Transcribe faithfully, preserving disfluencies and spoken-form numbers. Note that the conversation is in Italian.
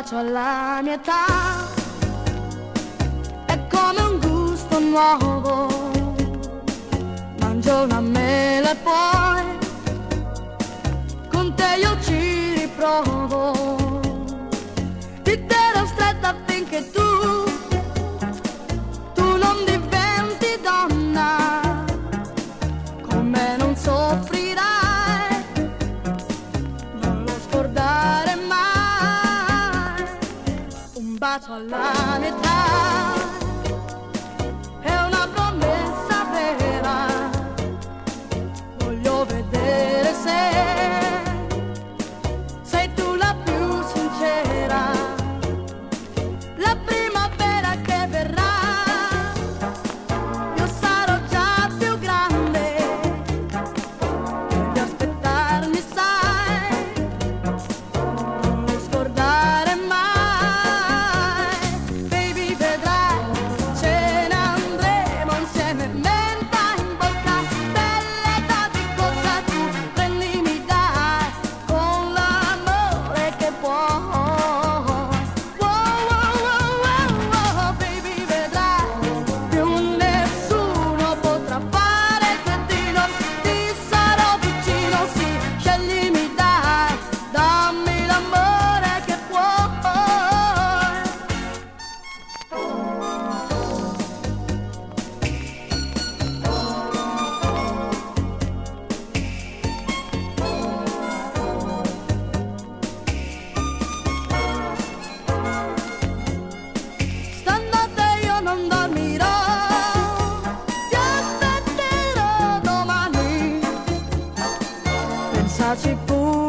bacio alla mia età è come un gusto nuovo, mangio una mela e poi con te io ci riprovo, ti terrò stretta finché tu tu non diventi donna, con me non soffrirai, non lo scordare mai. Un bacio alla metà è una promessa vera, voglio vedere se sei tu la più sincera, la primavera che verrà, io sarò già più grande, devi aspettarmi sai, non lo scordare mai. Baby vedrai, ce ne andremo insieme, menta in bocca, bella di cosa tu prendi mi dai, con l'amore che puoi. Wow, wow, wow, wow, wow, baby vedrai, più nessuno potrà fare il cretino, ti sarò vicino, sì, sceglimi dai, dammi l'amore che puoi. Stanotte io non dormirò, ti aspetterò domani, pensaci pure.